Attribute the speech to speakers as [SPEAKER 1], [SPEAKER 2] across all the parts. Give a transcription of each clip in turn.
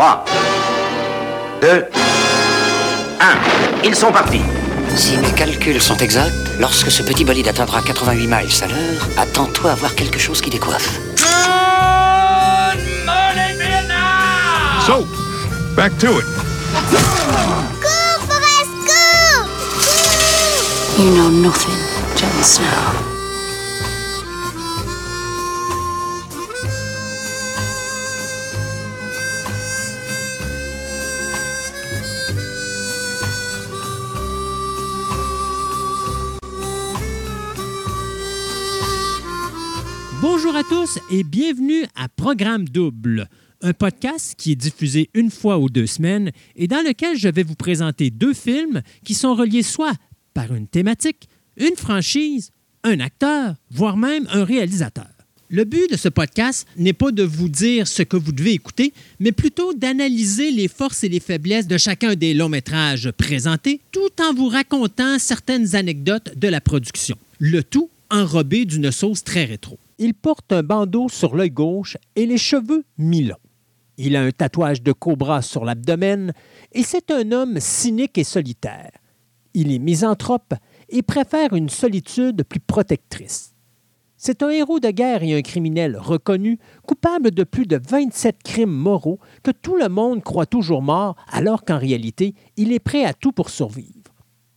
[SPEAKER 1] 3, 2, 1. Ils sont partis.
[SPEAKER 2] Si mes calculs sont exacts, lorsque ce petit bolide atteindra 88 miles à l'heure, attends-toi à voir quelque chose qui décoiffe.
[SPEAKER 3] Good morning, Vietnam!
[SPEAKER 4] So, back to it.
[SPEAKER 5] Go, Forrest, go!
[SPEAKER 6] You know nothing, Jon Snow.
[SPEAKER 7] Bonjour à tous et bienvenue à Programme Double, un podcast qui est diffusé une fois ou 2 semaines et dans lequel je vais vous présenter 2 films qui sont reliés soit par une thématique, une franchise, un acteur, voire même un réalisateur. Le but de ce podcast n'est pas de vous dire ce que vous devez écouter, mais plutôt d'analyser les forces et les faiblesses de chacun des longs métrages présentés, tout en vous racontant certaines anecdotes de la production. Le tout enrobé d'une sauce très rétro. Il porte un bandeau sur l'œil gauche et les cheveux mi-longs. Il a un tatouage de cobra sur l'abdomen et c'est un homme cynique et solitaire. Il est misanthrope et préfère une solitude plus protectrice. C'est un héros de guerre et un criminel reconnu, coupable de plus de 27 crimes moraux que tout le monde croit toujours mort alors qu'en réalité, il est prêt à tout pour survivre.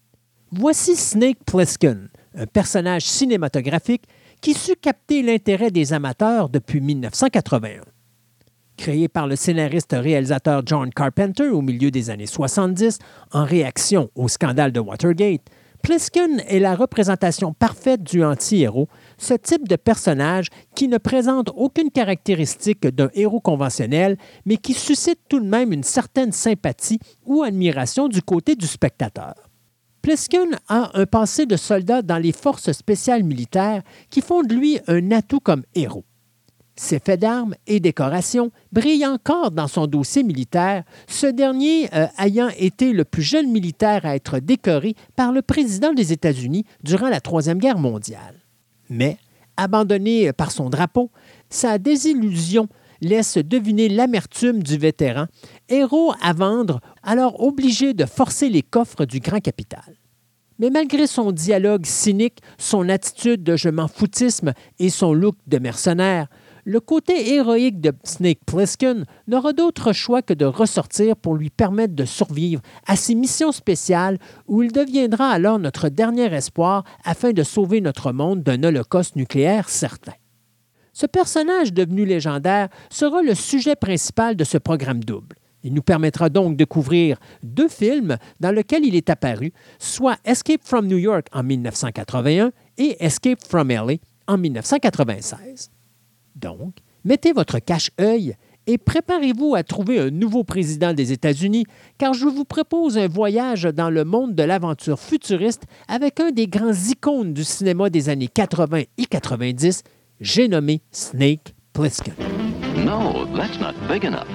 [SPEAKER 7] Voici Snake Plissken, un personnage cinématographique qui sut capter l'intérêt des amateurs depuis 1981. Créé par le scénariste-réalisateur John Carpenter au milieu des années 70 en réaction au scandale de Watergate, Plissken est la représentation parfaite du anti-héros, ce type de personnage qui ne présente aucune caractéristique d'un héros conventionnel, mais qui suscite tout de même une certaine sympathie ou admiration du côté du spectateur. Plissken a un passé de soldat dans les forces spéciales militaires qui font de lui un atout comme héros. Ses faits d'armes et décorations brillent encore dans son dossier militaire, ce dernier ayant été le plus jeune militaire à être décoré par le président des États-Unis durant la Troisième Guerre mondiale. Mais, abandonné par son drapeau, sa désillusion laisse deviner l'amertume du vétéran, héros à vendre, alors obligé de forcer les coffres du grand capital. Mais malgré son dialogue cynique, son attitude de je m'en foutisme et son look de mercenaire, le côté héroïque de Snake Plissken n'aura d'autre choix que de ressortir pour lui permettre de survivre à ses missions spéciales où il deviendra alors notre dernier espoir afin de sauver notre monde d'un holocauste nucléaire certain. Ce personnage devenu légendaire sera le sujet principal de ce programme double. Il nous permettra donc de découvrir 2 films dans lesquels il est apparu, soit Escape from New York en 1981 et Escape from LA en 1996. Donc, mettez votre cache-œil et préparez-vous à trouver un nouveau président des États-Unis, car je vous propose un voyage dans le monde de l'aventure futuriste avec un des grands icônes du cinéma des années 80 et 90, j'ai nommé Snake Plissken.
[SPEAKER 8] No, that's not big enough.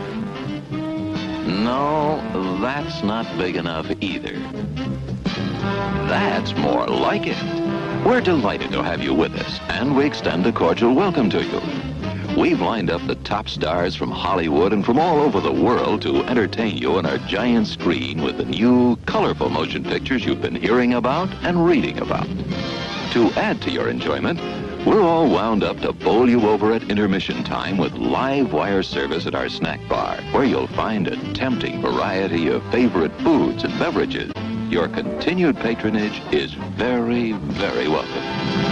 [SPEAKER 8] No, that's not big enough either. That's more like it. We're delighted to have you with us, and we extend a cordial welcome to you. We've lined up the top stars from Hollywood and from all over the world to entertain you on our giant screen with the new, colorful motion pictures you've been hearing about and reading about. To add to your enjoyment, we're all wound up to bowl you over at intermission time with live wire service at our snack bar, where you'll find a tempting variety of favorite foods and beverages. Your continued patronage is very, very welcome.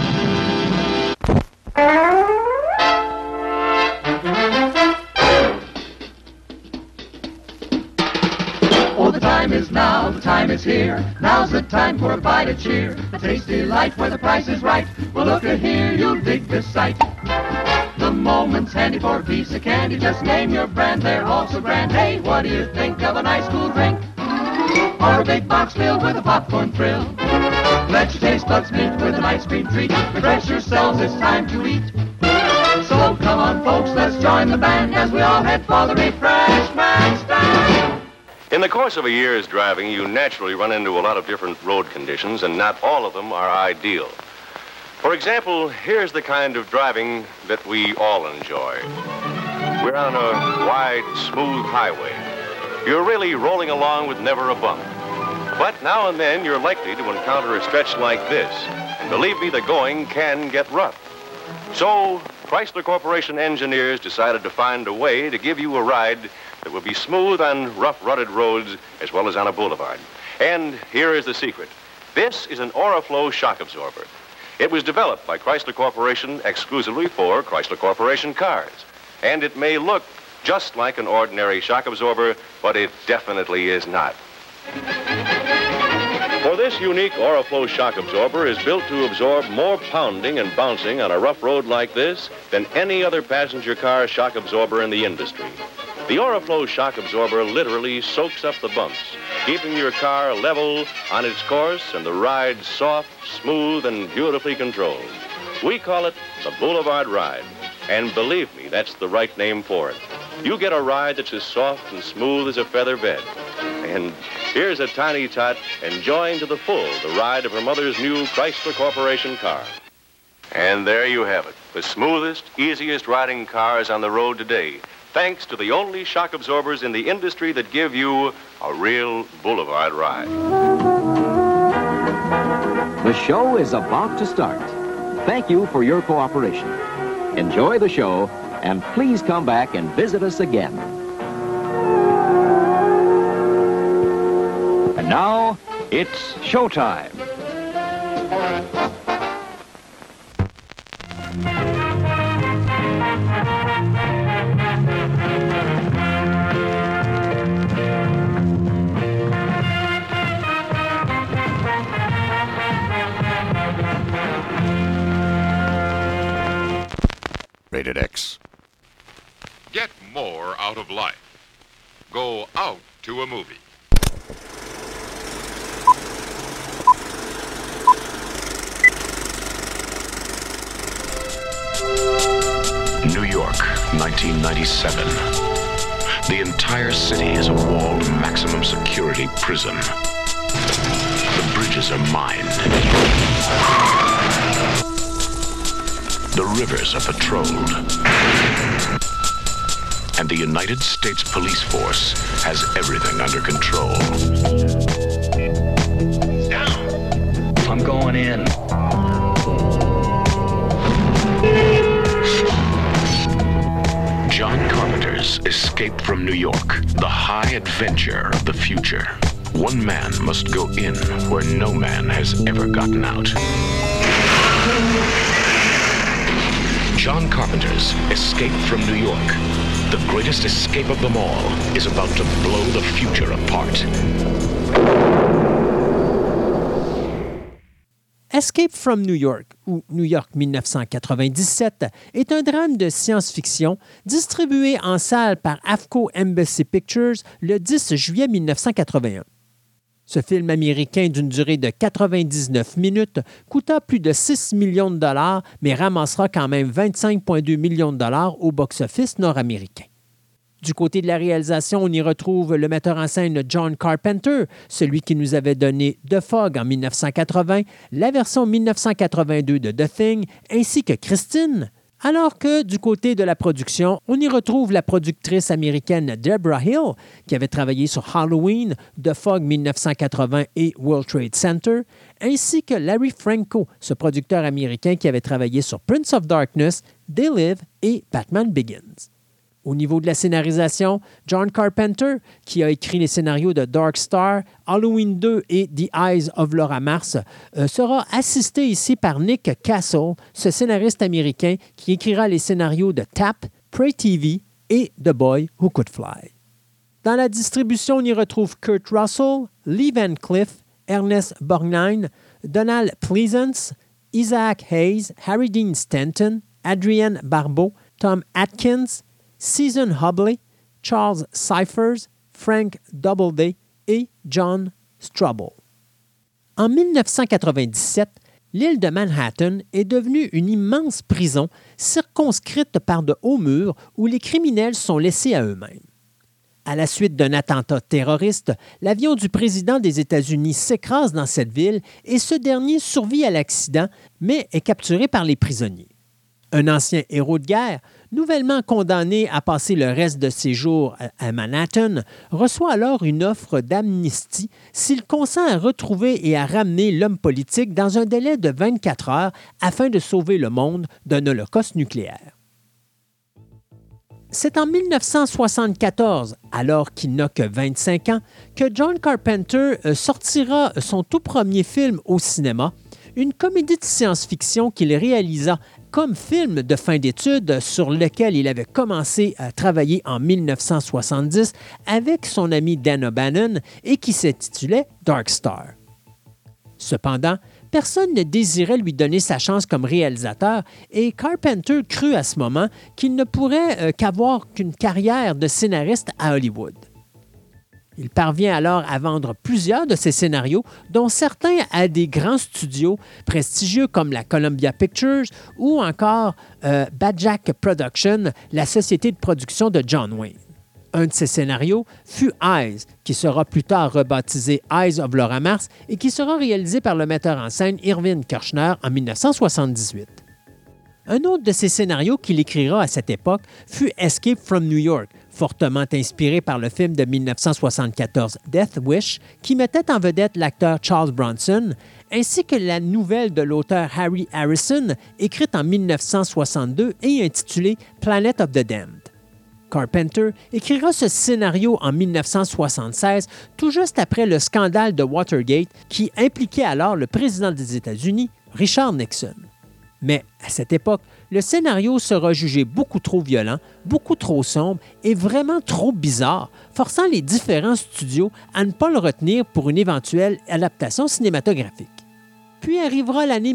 [SPEAKER 9] Oh, the time is now, the time is here. Now's the time for a bite of cheer. A tasty light where the price is right. Well, look at here, you'll dig this sight. The moment's handy for a piece of candy. Just name your brand, they're all so grand. Hey, what do you think of a nice cool drink? Or a big box filled with a popcorn thrill? Let your taste buds meet with an ice cream treat. Refresh yourselves, it's time to eat. So come on, folks, let's join the band as we all head for the refreshment stand.
[SPEAKER 10] In the course of a year's driving, you naturally run into a lot of different road conditions, and not all of them are ideal. For example, here's the kind of driving that we all enjoy. We're on a wide, smooth highway. you're really rolling along with never a bump. But now and then, you're likely to encounter a stretch like this. And believe me, the going can get rough. So, Chrysler Corporation engineers decided to find a way to give you a ride that will be smooth on rough, rutted roads as well as on a boulevard. And here is the secret. This is an Oriflow shock absorber. It was developed by Chrysler Corporation exclusively for Chrysler Corporation cars. And it may look just like an ordinary shock absorber, but it definitely is not. For this unique Oriflow shock absorber is built to absorb more pounding and bouncing on a rough road like this than any other passenger car shock absorber in the industry. The Oriflow shock absorber literally soaks up the bumps, keeping your car level on its course and the ride soft, smooth, and beautifully controlled. We call it the Boulevard Ride. And believe me, that's the right name for it. You get a ride that's as soft and smooth as a feather bed. And here's a tiny tot enjoying to the full the ride of her mother's new Chrysler Corporation car. And there you have it, the smoothest, easiest riding cars on the road today, thanks to the only shock absorbers in the industry that give you a real boulevard ride.
[SPEAKER 11] The show is about to start. Thank you for your cooperation. Enjoy the show, and please come back and visit us again. And now, it's showtime.
[SPEAKER 4] Rated X.
[SPEAKER 12] Get more out of life. Go out to a movie.
[SPEAKER 13] New York, 1997. The entire city is a walled maximum security prison. The bridges are mined. The rivers are patrolled. And the United States Police Force has everything under control.
[SPEAKER 14] Down! I'm going in.
[SPEAKER 13] John Carpenter's Escape from New York, the high adventure of the future. One man must go in where no man has ever gotten out. John Carpenter's Escape from New York. The greatest escape of them all is about to blow the future apart.
[SPEAKER 7] Escape from New York, ou New York 1997, est un drame de science-fiction distribué en salle par AFCO Embassy Pictures le 10 juillet 1981. Ce film américain d'une durée de 99 minutes coûta plus de 6 millions de dollars, mais ramassera quand même 25,2 millions de dollars au box-office nord-américain. Du côté de la réalisation, on y retrouve le metteur en scène John Carpenter, celui qui nous avait donné The Fog en 1980, la version 1982 de The Thing, ainsi que Christine. Alors que du côté de la production, on y retrouve la productrice américaine Deborah Hill, qui avait travaillé sur Halloween, The Fog 1980 et World Trade Center, ainsi que Larry Franco, ce producteur américain qui avait travaillé sur Prince of Darkness, They Live et Batman Begins. Au niveau de la scénarisation, John Carpenter, qui a écrit les scénarios de Dark Star, Halloween 2 et The Eyes of Laura Mars, sera assisté ici par Nick Castle, ce scénariste américain qui écrira les scénarios de Tap, Prey TV et The Boy Who Could Fly. Dans la distribution, on y retrouve Kurt Russell, Lee Van Cleef, Ernest Borgnine, Donald Pleasance, Isaac Hayes, Harry Dean Stanton, Adrienne Barbeau, Tom Atkins, Susan Hubley, Charles Cyphers, Frank Doubleday et John Strobel. En 1997, l'île de Manhattan est devenue une immense prison circonscrite par de hauts murs où les criminels sont laissés à eux-mêmes. À la suite d'un attentat terroriste, l'avion du président des États-Unis s'écrase dans cette ville et ce dernier survit à l'accident, mais est capturé par les prisonniers. Un ancien héros de guerre, nouvellement condamné à passer le reste de ses jours à Manhattan, reçoit alors une offre d'amnistie s'il consent à retrouver et à ramener l'homme politique dans un délai de 24 heures afin de sauver le monde d'un holocauste nucléaire. C'est en 1974, alors qu'il n'a que 25 ans, que John Carpenter sortira son tout premier film au cinéma, une comédie de science-fiction qu'il réalisa comme film de fin d'études sur lequel il avait commencé à travailler en 1970 avec son ami Dan O'Bannon et qui s'intitulait Dark Star. Cependant, personne ne désirait lui donner sa chance comme réalisateur et Carpenter crut à ce moment qu'il ne pourrait qu'avoir qu'une carrière de scénariste à Hollywood. Il parvient alors à vendre plusieurs de ses scénarios, dont certains à des grands studios prestigieux comme la Columbia Pictures ou encore Bajak Productions, la société de production de John Wayne. Un de ses scénarios fut Eyes, qui sera plus tard rebaptisé Eyes of Laura Mars et qui sera réalisé par le metteur en scène Irving Kershner en 1978. Un autre de ses scénarios qu'il écrira à cette époque fut Escape from New York, fortement inspiré par le film de 1974 Death Wish, qui mettait en vedette l'acteur Charles Bronson, ainsi que la nouvelle de l'auteur Harry Harrison, écrite en 1962 et intitulée Planet of the Damned. Carpenter écrira ce scénario en 1976, tout juste après le scandale de Watergate qui impliquait alors le président des États-Unis, Richard Nixon. Mais à cette époque, le scénario sera jugé beaucoup trop violent, beaucoup trop sombre et vraiment trop bizarre, forçant les différents studios à ne pas le retenir pour une éventuelle adaptation cinématographique. Puis arrivera l'année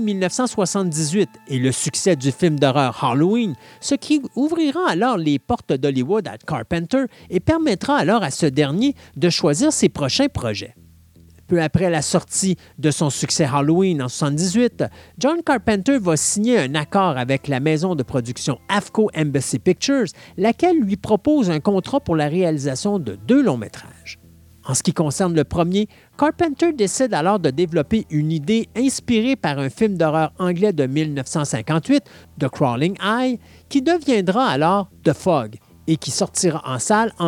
[SPEAKER 7] 1978 et le succès du film d'horreur Halloween, ce qui ouvrira alors les portes d'Hollywood à Carpenter et permettra alors à ce dernier de choisir ses prochains projets. Peu après la sortie de son succès Halloween en 1978, John Carpenter va signer un accord avec la maison de production AFCO Embassy Pictures, laquelle lui propose un contrat pour la réalisation de 2 longs-métrages. En ce qui concerne le premier, Carpenter décide alors de développer une idée inspirée par un film d'horreur anglais de 1958, The Crawling Eye, qui deviendra alors The Fog et qui sortira en salle en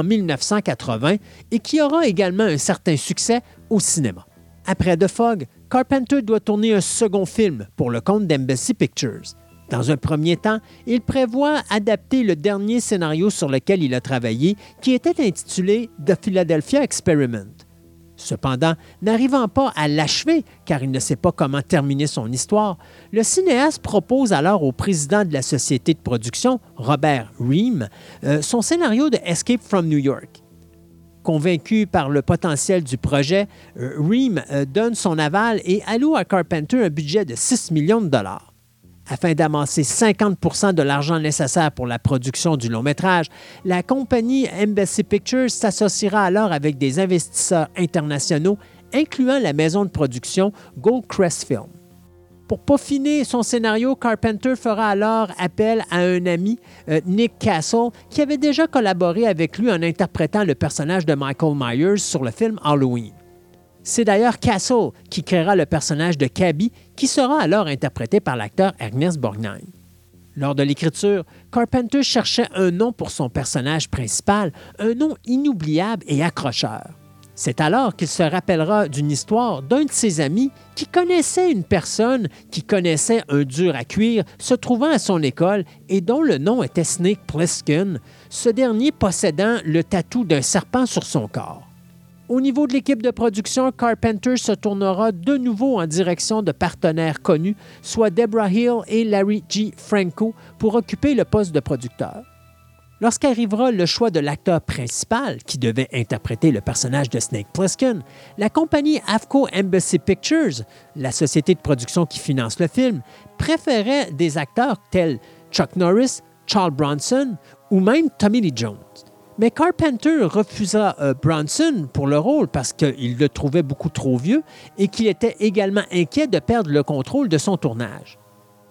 [SPEAKER 7] 1980 et qui aura également un certain succès au cinéma. Après The Fog, Carpenter doit tourner un second film pour le compte d'Embassy Pictures. Dans un premier temps, il prévoit adapter le dernier scénario sur lequel il a travaillé, qui était intitulé The Philadelphia Experiment. Cependant, n'arrivant pas à l'achever, car il ne sait pas comment terminer son histoire, le cinéaste propose alors au président de la société de production, Robert Ream, son scénario de Escape from New York. Convaincu par le potentiel du projet, Ream donne son aval et alloue à Carpenter un budget de 6 millions de dollars. Afin d'amasser 50% de l'argent nécessaire pour la production du long-métrage, la compagnie Embassy Pictures s'associera alors avec des investisseurs internationaux, incluant la maison de production Goldcrest Film. Pour peaufiner son scénario, Carpenter fera alors appel à un ami, Nick Castle, qui avait déjà collaboré avec lui en interprétant le personnage de Michael Myers sur le film Halloween. C'est d'ailleurs Castle qui créera le personnage de Cabby, qui sera alors interprété par l'acteur Ernest Borgnine. Lors de l'écriture, Carpenter cherchait un nom pour son personnage principal, un nom inoubliable et accrocheur. C'est alors qu'il se rappellera d'une histoire d'un de ses amis qui connaissait une personne qui connaissait un dur à cuire se trouvant à son école et dont le nom était Snake Plissken, ce dernier possédant le tatou d'un serpent sur son corps. Au niveau de l'équipe de production, Carpenter se tournera de nouveau en direction de partenaires connus, soit Deborah Hill et Larry G. Franco, pour occuper le poste de producteur. Lorsqu'arrivera le choix de l'acteur principal, qui devait interpréter le personnage de Snake Plissken, la compagnie AFCO Embassy Pictures, la société de production qui finance le film, préférait des acteurs tels Chuck Norris, Charles Bronson ou même Tommy Lee Jones. Mais Carpenter refusa Bronson pour le rôle parce qu'il le trouvait beaucoup trop vieux et qu'il était également inquiet de perdre le contrôle de son tournage.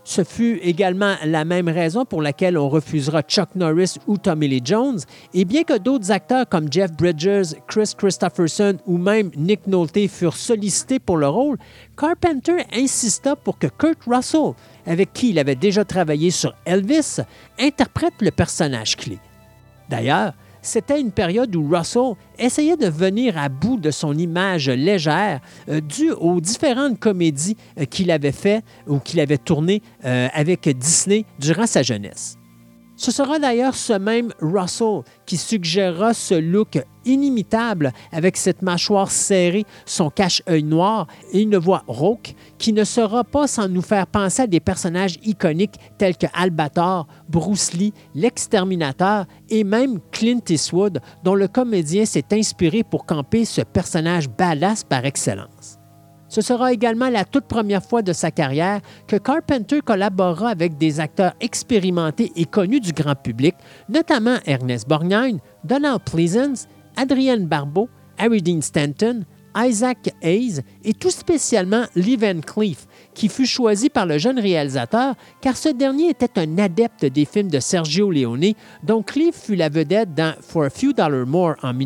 [SPEAKER 7] Ce fut également la même raison pour laquelle on refusera Chuck Norris ou Tommy Lee Jones, et bien que d'autres acteurs comme Jeff Bridges, Chris Christopherson ou même Nick Nolte furent sollicités pour le rôle, Carpenter insista pour que Kurt Russell, avec qui il avait déjà travaillé sur Elvis, interprète le personnage clé. D'ailleurs, c'était une période où Russell essayait de venir à bout de son image légère due aux différentes comédies qu'il avait faites ou qu'il avait tournées avec Disney durant sa jeunesse. Ce sera d'ailleurs ce même Russell qui suggérera ce look inimitable avec cette mâchoire serrée, son cache-œil noir et une voix rauque qui ne sera pas sans nous faire penser à des personnages iconiques tels que Albator, Bruce Lee, l'Exterminateur et même Clint Eastwood, dont le comédien s'est inspiré pour camper ce personnage badass par excellence. Ce sera également la toute première fois de sa carrière que Carpenter collaborera avec des acteurs expérimentés et connus du grand public, notamment Ernest Borgnine, Donald Pleasence, Adrienne Barbeau, Harry Dean Stanton, Isaac Hayes et tout spécialement Lee Van Cleef, qui fut choisi par le jeune réalisateur car ce dernier était un adepte des films de Sergio Leone, dont Cleef fut la vedette dans For a Few Dollars More en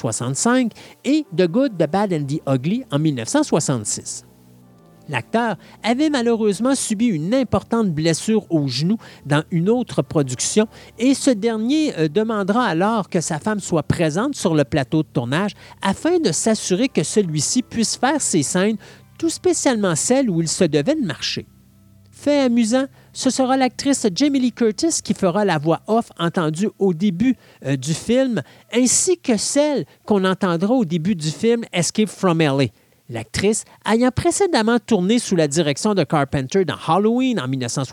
[SPEAKER 7] 1965 et The Good, the Bad and the Ugly en 1966. L'acteur avait malheureusement subi une importante blessure au genou dans une autre production et ce dernier demandera alors que sa femme soit présente sur le plateau de tournage afin de s'assurer que celui-ci puisse faire ses scènes, tout spécialement celles où il se devait de marcher. Fait amusant, ce sera l'actrice Jamie Lee Curtis qui fera la voix off entendue au début du film, ainsi que celle qu'on entendra au début du film Escape from L.A., l'actrice ayant précédemment tourné sous la direction de Carpenter dans Halloween en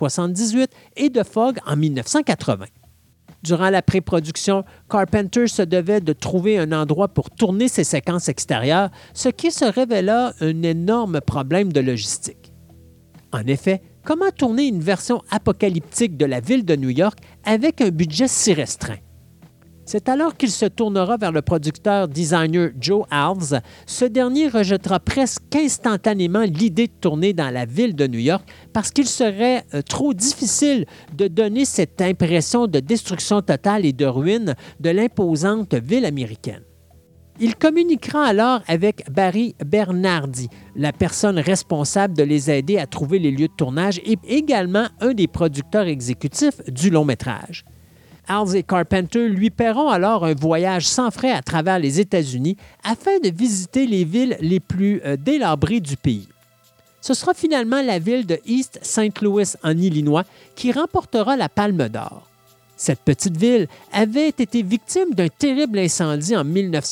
[SPEAKER 7] 1978 et The Fog en 1980. Durant la pré-production, Carpenter se devait de trouver un endroit pour tourner ses séquences extérieures, ce qui se révéla un énorme problème de logistique. En effet, comment tourner une version apocalyptique de la ville de New York avec un budget si restreint? C'est alors qu'il se tournera vers le producteur-designer Joe Alves. Ce dernier rejettera presque instantanément l'idée de tourner dans la ville de New York parce qu'il serait trop difficile de donner cette impression de destruction totale et de ruine de l'imposante ville américaine. Il communiquera alors avec Barry Bernardi, la personne responsable de les aider à trouver les lieux de tournage et également un des producteurs exécutifs du long-métrage. Alves et Carpenter lui paieront alors un voyage sans frais à travers les États-Unis afin de visiter les villes les plus délabrées du pays. Ce sera finalement la ville de East St. Louis en Illinois qui remportera la Palme d'Or. Cette petite ville avait été victime d'un terrible incendie en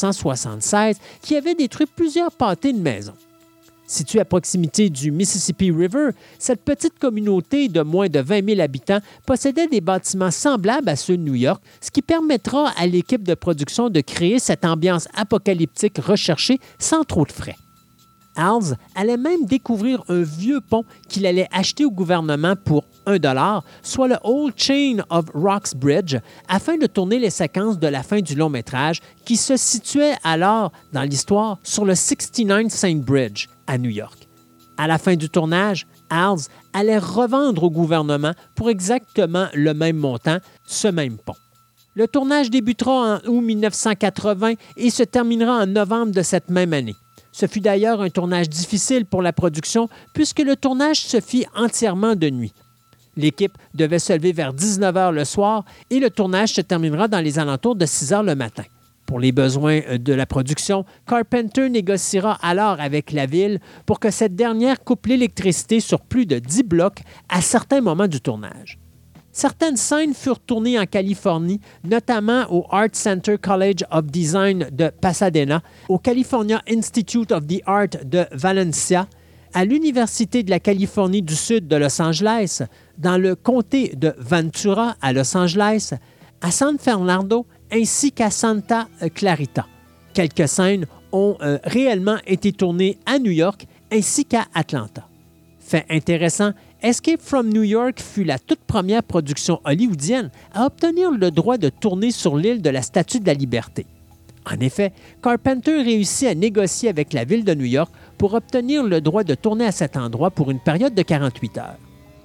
[SPEAKER 7] 1976 qui avait détruit plusieurs pâtés de maisons. Située à proximité du Mississippi River, cette petite communauté de moins de 20 000 habitants possédait des bâtiments semblables à ceux de New York, ce qui permettra à l'équipe de production de créer cette ambiance apocalyptique recherchée sans trop de frais. Alves allait même découvrir un vieux pont qu'il allait acheter au gouvernement pour $1, soit le Old Chain of Rocks Bridge, afin de tourner les séquences de la fin du long-métrage qui se situait alors dans l'histoire sur le 69th St. Bridge à New York. À la fin du tournage, Alves allait revendre au gouvernement pour exactement le même montant ce même pont. Le tournage débutera en août 1980 et se terminera en novembre de cette même année. Ce fut d'ailleurs un tournage difficile pour la production puisque le tournage se fit entièrement de nuit. L'équipe devait se lever vers 19h le soir et le tournage se terminera dans les alentours de 6h le matin. Pour les besoins de la production, Carpenter négociera alors avec la ville pour que cette dernière coupe l'électricité sur plus de 10 blocs à certains moments du tournage. Certaines scènes furent tournées en Californie, notamment au Art Center College of Design de Pasadena, au California Institute of the Art de Valencia, à l'Université de la Californie du Sud de Los Angeles, dans le comté de Ventura à Los Angeles, à San Fernando ainsi qu'à Santa Clarita. Quelques scènes ont réellement été tournées à New York ainsi qu'à Atlanta. Fait intéressant, Escape from New York fut la toute première production hollywoodienne à obtenir le droit de tourner sur l'île de la Statue de la Liberté. En effet, Carpenter réussit à négocier avec la ville de New York pour obtenir le droit de tourner à cet endroit pour une période de 48 heures.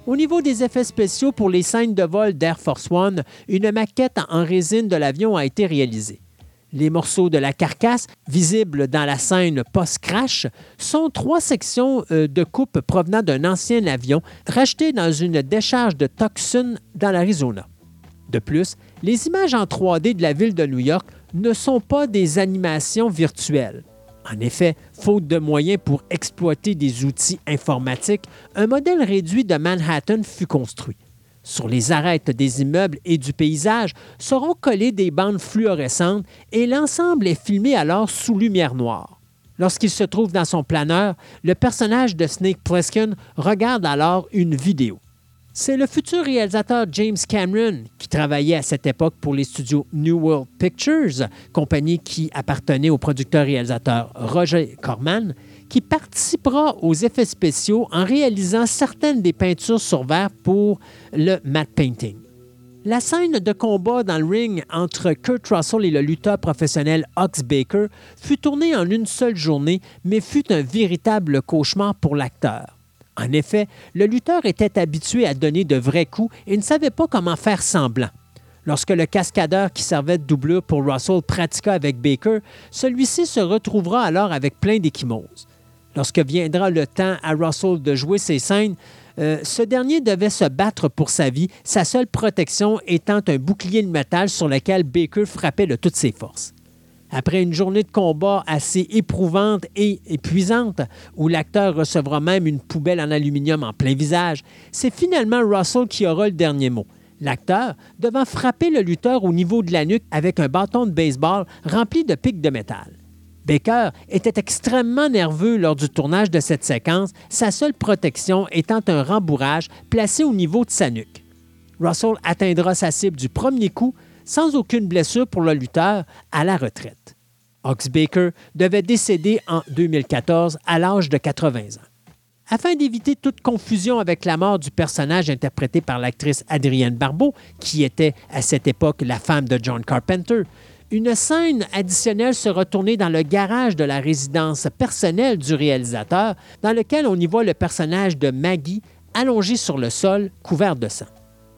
[SPEAKER 7] Au niveau des effets spéciaux pour les scènes de vol d'Air Force One, une maquette en résine de l'avion a été réalisée. Les morceaux de la carcasse, visibles dans la scène post-crash, sont 3 sections de coupe provenant d'un ancien avion racheté dans une décharge de Tucson dans l'Arizona. De plus, les images en 3D de la ville de New York ne sont pas des animations virtuelles. En effet, faute de moyens pour exploiter des outils informatiques, un modèle réduit de Manhattan fut construit. Sur les arêtes des immeubles et du paysage seront collées des bandes fluorescentes et l'ensemble est filmé alors sous lumière noire. Lorsqu'il se trouve dans son planeur, le personnage de Snake Plissken regarde alors une vidéo. C'est le futur réalisateur James Cameron, qui travaillait à cette époque pour les studios New World Pictures, compagnie qui appartenait au producteur-réalisateur Roger Corman, qui participera aux effets spéciaux en réalisant certaines des peintures sur verre pour le matte painting. La scène de combat dans le ring entre Kurt Russell et le lutteur professionnel Ox Baker fut tournée en une seule journée, mais fut un véritable cauchemar pour l'acteur. En effet, le lutteur était habitué à donner de vrais coups et ne savait pas comment faire semblant. Lorsque le cascadeur qui servait de doublure pour Russell pratiqua avec Baker, celui-ci se retrouvera alors avec plein d'échymoses. Lorsque viendra le temps à Russell de jouer ses scènes, ce dernier devait se battre pour sa vie, sa seule protection étant un bouclier de métal sur lequel Baker frappait de toutes ses forces. Après une journée de combat assez éprouvante et épuisante, où l'acteur recevra même une poubelle en aluminium en plein visage, c'est finalement Russell qui aura le dernier mot. L'acteur devant frapper le lutteur au niveau de la nuque avec un bâton de baseball rempli de pics de métal. Baker était extrêmement nerveux lors du tournage de cette séquence, sa seule protection étant un rembourrage placé au niveau de sa nuque. Russell atteindra sa cible du premier coup, sans aucune blessure pour le lutteur, à la retraite. Ox Baker devait décéder en 2014 à l'âge de 80 ans. Afin d'éviter toute confusion avec la mort du personnage interprété par l'actrice Adrienne Barbeau, qui était à cette époque la femme de John Carpenter, une scène additionnelle sera tournée dans le garage de la résidence personnelle du réalisateur, dans lequel on y voit le personnage de Maggie allongé sur le sol, couvert de sang.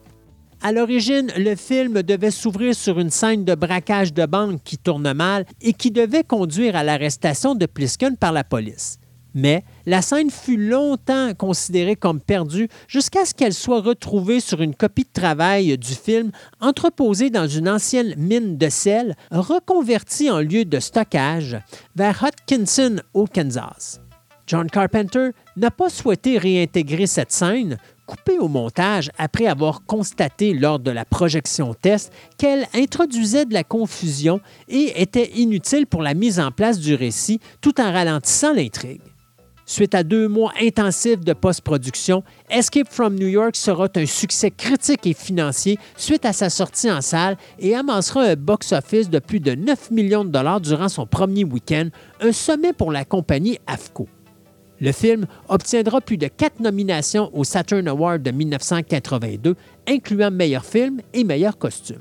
[SPEAKER 7] À l'origine, le film devait s'ouvrir sur une scène de braquage de banque qui tourne mal et qui devait conduire à l'arrestation de Plissken par la police. Mais la scène fut longtemps considérée comme perdue jusqu'à ce qu'elle soit retrouvée sur une copie de travail du film entreposée dans une ancienne mine de sel reconvertie en lieu de stockage vers Hutchinson, au Kansas. John Carpenter n'a pas souhaité réintégrer cette scène, coupée au montage après avoir constaté lors de la projection test qu'elle introduisait de la confusion et était inutile pour la mise en place du récit tout en ralentissant l'intrigue. Suite à 2 mois intensifs de post-production, Escape from New York sera un succès critique et financier suite à sa sortie en salle et amassera un box-office de plus de 9 millions de dollars durant son premier week-end, un sommet pour la compagnie AFCO. Le film obtiendra plus de 4 nominations au Saturn Award de 1982, incluant meilleur film et meilleur costume.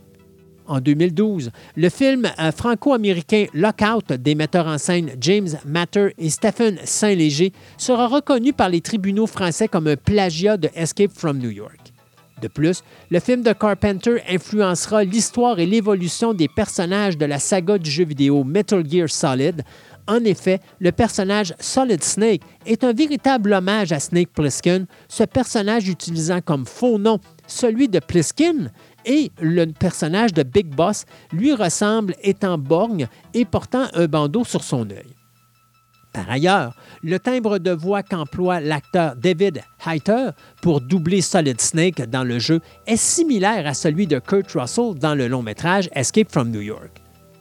[SPEAKER 7] En 2012, le film franco-américain Lockout des metteurs en scène James Matter et Stephen Saint-Léger sera reconnu par les tribunaux français comme un plagiat de Escape from New York. De plus, le film de Carpenter influencera l'histoire et l'évolution des personnages de la saga du jeu vidéo Metal Gear Solid. En effet, le personnage Solid Snake est un véritable hommage à Snake Plissken, ce personnage utilisant comme faux nom celui de Plissken, et le personnage de Big Boss lui ressemble étant borgne et portant un bandeau sur son œil. Par ailleurs, le timbre de voix qu'emploie l'acteur David Hayter pour doubler Solid Snake dans le jeu est similaire à celui de Kurt Russell dans le long-métrage Escape from New York.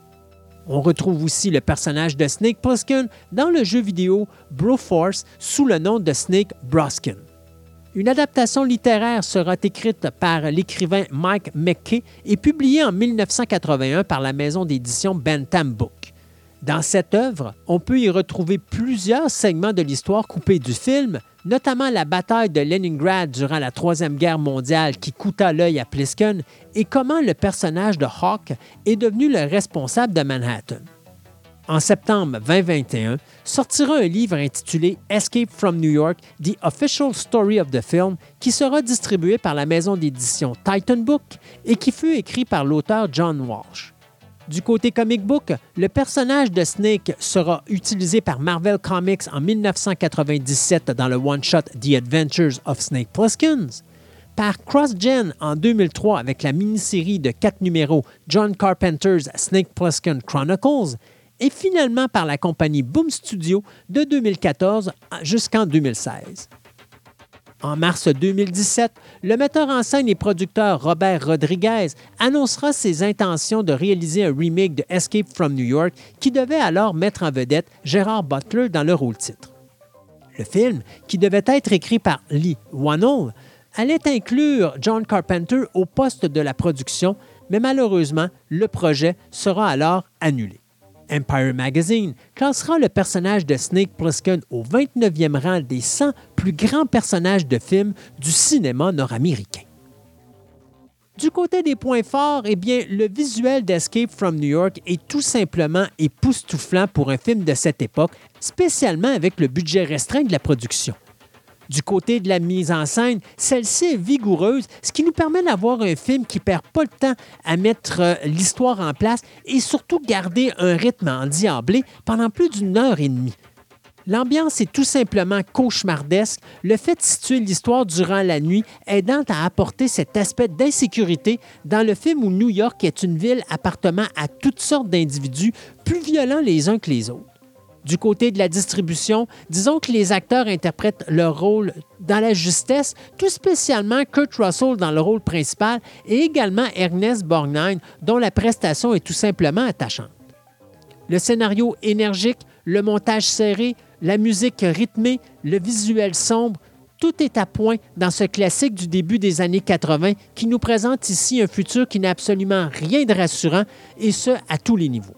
[SPEAKER 7] On retrouve aussi le personnage de Snake Plissken dans le jeu vidéo Broforce sous le nom de Snake Broskin. Une adaptation littéraire sera écrite par l'écrivain Mike McKay et publiée en 1981 par la maison d'édition Bantam Book. Dans cette œuvre, on peut y retrouver plusieurs segments de l'histoire coupés du film, notamment la bataille de Leningrad durant la Troisième Guerre mondiale qui coûta l'œil à Plissken et comment le personnage de Hawk est devenu le responsable de Manhattan. En septembre 2021, sortira un livre intitulé Escape from New York, The Official Story of the Film, qui sera distribué par la maison d'édition Titan Book et qui fut écrit par l'auteur John Walsh. Du côté comic book, le personnage de Snake sera utilisé par Marvel Comics en 1997 dans le one-shot The Adventures of Snake Plissken, par CrossGen en 2003 avec la mini-série de 4 numéros John Carpenter's Snake Plissken Chronicles, et finalement par la compagnie Boom Studio de 2014 jusqu'en 2016. En mars 2017, le metteur en scène et producteur Robert Rodriguez annoncera ses intentions de réaliser un remake de Escape from New York qui devait alors mettre en vedette Gerard Butler dans le rôle-titre. Le film, qui devait être écrit par Lee Whannell, allait inclure John Carpenter au poste de la production, mais malheureusement, le projet sera alors annulé. Empire Magazine classera le personnage de Snake Plissken au 29e rang des 100 plus grands personnages de films du cinéma nord-américain. Du côté des points forts, eh bien, le visuel d'Escape from New York est tout simplement époustouflant pour un film de cette époque, spécialement avec le budget restreint de la production. Du côté de la mise en scène, celle-ci est vigoureuse, ce qui nous permet d'avoir un film qui ne perd pas le temps à mettre l'histoire en place et surtout garder un rythme endiablé pendant plus d'une heure et demie. L'ambiance est tout simplement cauchemardesque, le fait de situer l'histoire durant la nuit aidant à apporter cet aspect d'insécurité dans le film où New York est une ville appartenant à toutes sortes d'individus plus violents les uns que les autres. Du côté de la distribution, disons que les acteurs interprètent leur rôle dans la justesse, tout spécialement Kurt Russell dans le rôle principal et également Ernest Borgnine, dont la prestation est tout simplement attachante. Le scénario énergique, le montage serré, la musique rythmée, le visuel sombre, tout est à point dans ce classique du début des années 80 qui nous présente ici un futur qui n'a absolument rien de rassurant, et ce, à tous les niveaux.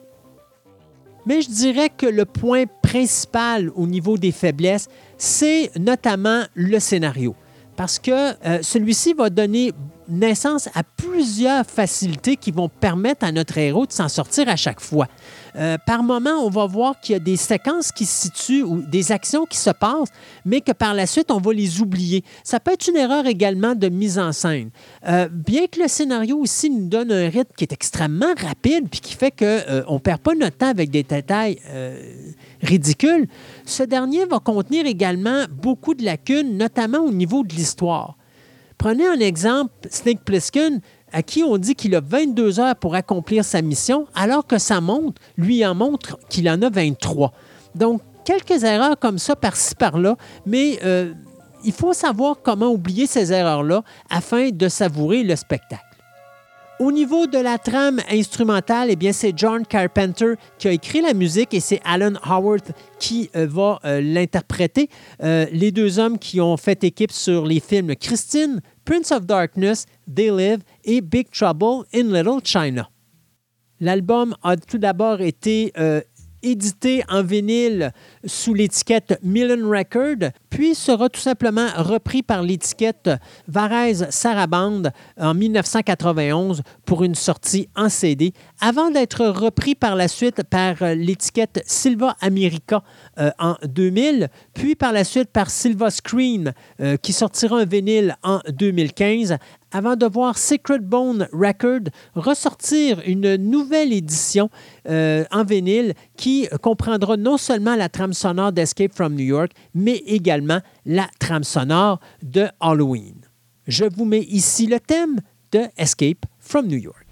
[SPEAKER 7] Mais je dirais que le point principal au niveau des faiblesses, c'est notamment le scénario. Parce que celui-ci va donner naissance à plusieurs facilités qui vont permettre à notre héros de s'en sortir à chaque fois. Par moment, on va voir qu'il y a des séquences qui se situent ou des actions qui se passent, mais que par la suite, on va les oublier. Ça peut être une erreur également de mise en scène. Bien que le scénario aussi nous donne un rythme qui est extrêmement rapide puis qui fait qu'on ne perd pas notre temps avec des détails ridicules, ce dernier va contenir également beaucoup de lacunes, notamment au niveau de l'histoire. Prenez un exemple, Snake Plissken, à qui on dit qu'il a 22 heures pour accomplir sa mission, alors que sa montre lui en montre qu'il en a 23. Donc, quelques erreurs comme ça par-ci, par-là, mais il faut savoir comment oublier ces erreurs-là afin de savourer le spectacle. Au niveau de la trame instrumentale, eh bien, c'est John Carpenter qui a écrit la musique et c'est Alan Howarth qui va l'interpréter. Les deux hommes qui ont fait équipe sur les films Christine, Prince of Darkness, They Live et Big Trouble in Little China. L'album a tout d'abord été édité en vinyle sous l'étiquette Millen Record, puis sera tout simplement repris par l'étiquette Varese Sarabande en 1991 pour une sortie en CD, avant d'être repris par la suite par l'étiquette Silva America en 2000, puis par la suite par Silva Screen qui sortira un vinyle en 2015, avant de voir Secret Bone Record ressortir une nouvelle édition en vinyle qui comprendra non seulement la trame sonore d'Escape from New York, mais également la trame sonore de Halloween. Je vous mets ici le thème de Escape from New York.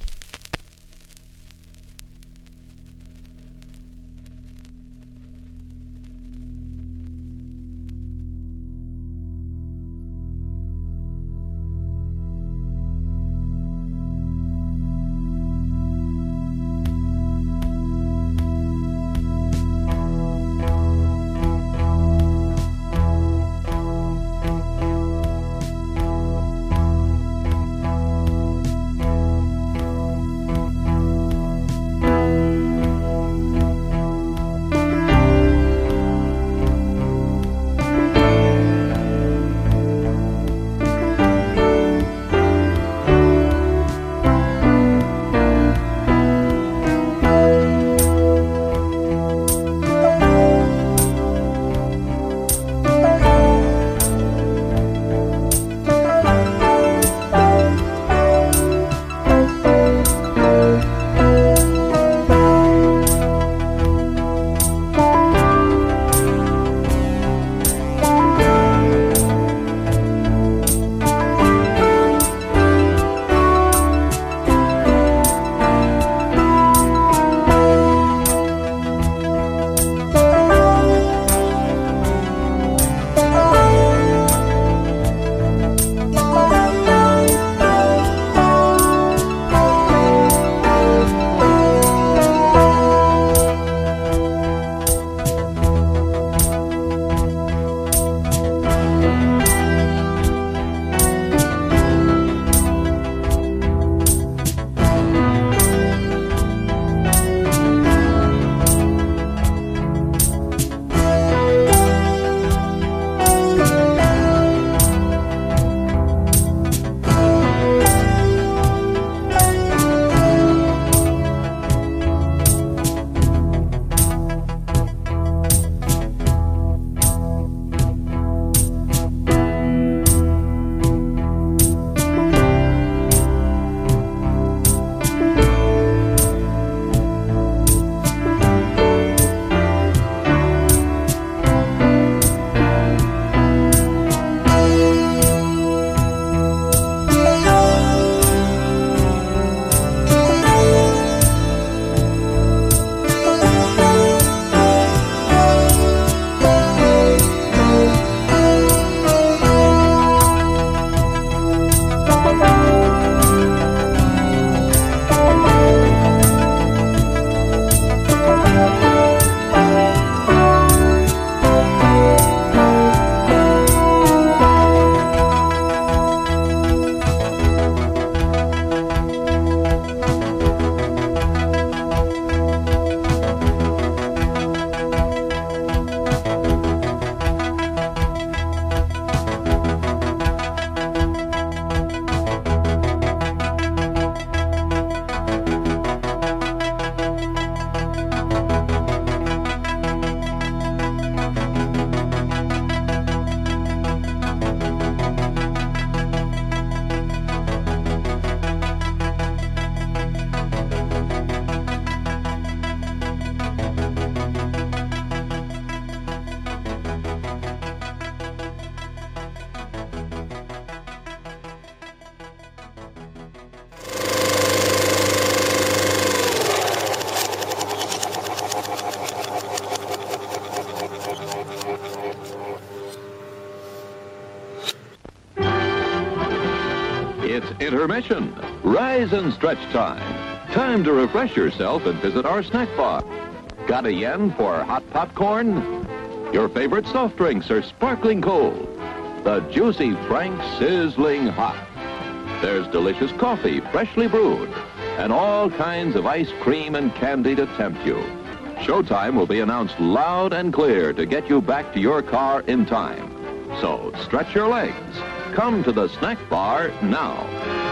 [SPEAKER 8] It's intermission. Rise and stretch time. Time to refresh yourself and visit our snack bar. Got a yen for hot popcorn? Your favorite soft drinks are sparkling cold. The Juicy Frank sizzling hot. There's delicious coffee, freshly brewed, and all kinds of ice cream and candy to tempt you. Showtime will be announced loud and clear to get you back to your car in time. So stretch your legs. Come to the snack bar now.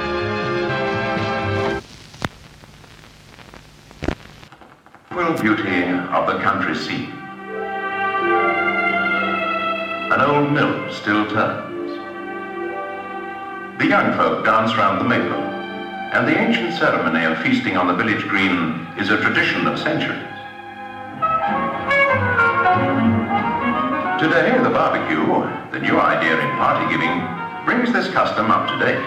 [SPEAKER 15] Full beauty of the country scene. An old mill still turns. The young folk dance round the maple, and the ancient ceremony of feasting on the village green is a tradition of centuries. Today, the barbecue, the new idea in party giving, brings this custom up to date.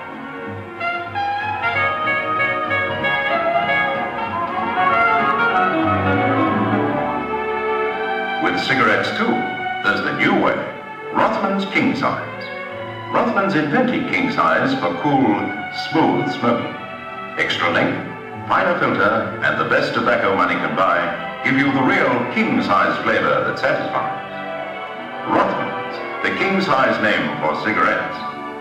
[SPEAKER 15] With cigarettes too, there's the new way, Rothman's King Size. Rothman's invented king size for cool, smooth smoking. Extra length, finer filter, and the best tobacco money can buy give you the real king size flavor that satisfies. Rothman's, the king size name for cigarettes.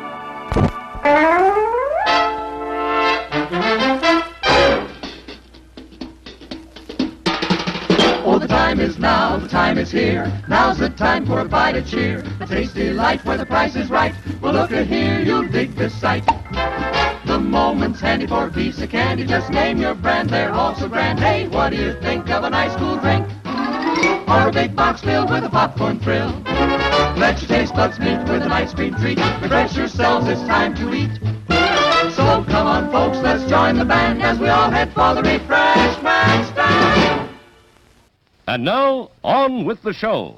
[SPEAKER 9] Oh, the time is now, the time is here. Now's the time for a bite of cheer. A tasty life where the price is right. Well, look at here, you'll dig this sight. The moment's handy for a piece of candy. Just name your brand, they're all so grand. Hey, what do you think of a nice cool drink? Or a big box filled with a popcorn thrill? Let your taste buds meet with an ice cream treat. Refresh yourselves, it's time to eat. So come on, folks, let's join the band as we all head for the refreshment stand.
[SPEAKER 10] And now, on with the show.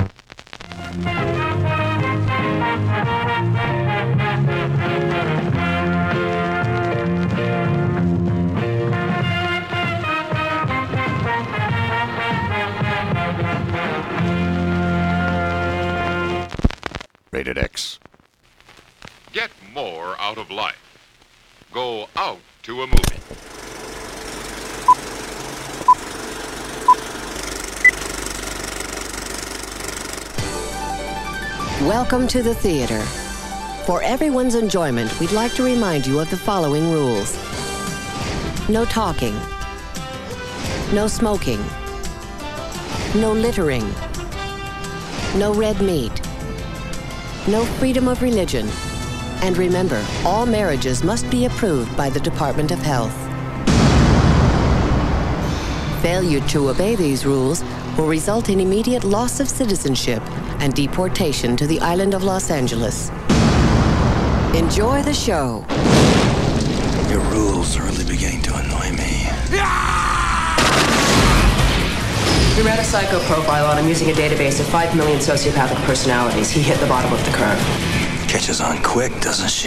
[SPEAKER 13] Rated X.
[SPEAKER 12] Get more out of life. Go out to a movie.
[SPEAKER 16] Welcome to the theater. For everyone's enjoyment, we'd like to remind you of the following rules. No talking. No smoking. No littering. No red meat. No freedom of religion. And remember, all marriages must be approved by the Department of Health. Failure to obey these rules will result in immediate loss of citizenship and deportation to the island of Los Angeles. Enjoy the show.
[SPEAKER 17] Your rules are really beginning to annoy me.
[SPEAKER 18] We ran a psycho profile on him using a database of 5 million sociopathic personalities. He hit the bottom of the curve.
[SPEAKER 17] Catches on quick, doesn't she?